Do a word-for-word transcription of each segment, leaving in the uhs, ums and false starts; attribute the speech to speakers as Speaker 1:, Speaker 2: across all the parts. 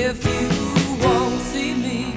Speaker 1: If you won't see me,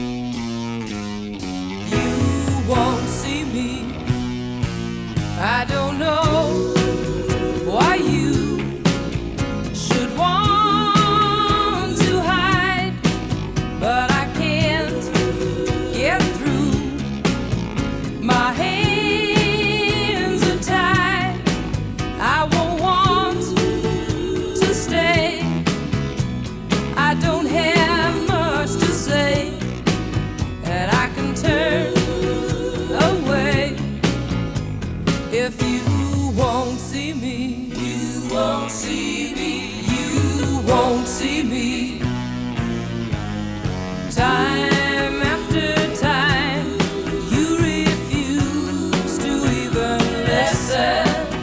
Speaker 1: you won't see me. I don't know why you should want to hide, but I can't get through. My hands are tied. I won't want to stay. I don't have much to say, and I can turn away. If you won't see me, you won't see me, you won't see me. Time after time, you refuse to even listen.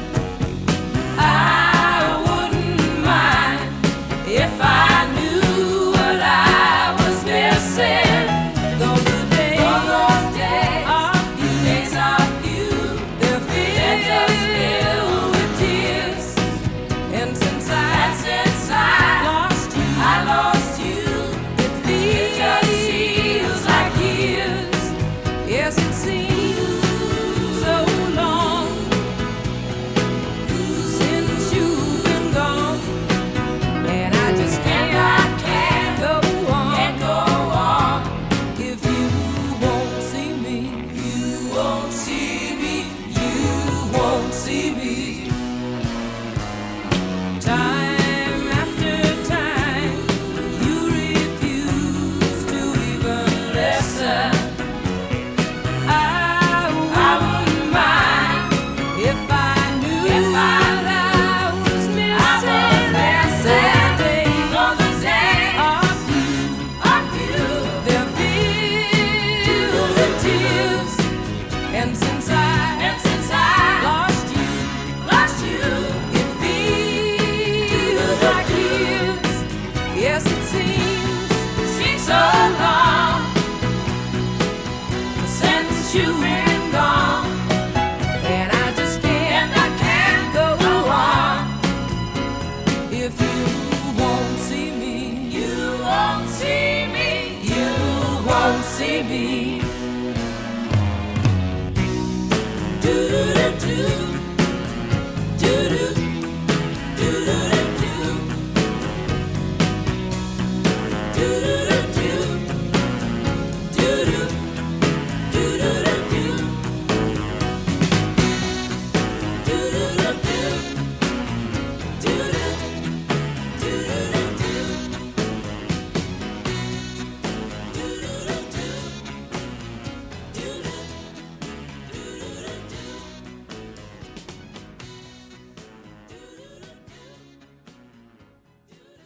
Speaker 1: I wouldn't mind if I knew what I was missing. Though the days of you, days of you, they're filled with tears. And since I, since I lost you, I lost you. It feels like years. Yes, it seems so long since you've been gone, and I just can't, I can't go on, can't go on. If you won't see me, you won't see me, you won't see me. Time after time, you refuse to even listen. I, I wouldn't mind if I knew if I, what I was missing. On the day of you, of you, they're filled with tears. And since I, and since I lost you, lost you, it feels like years. Yes, it seems, seems so long since you've been gone, and I just can't, I can't go on. If you won't see me, you won't see me, you won't see me. Do do do.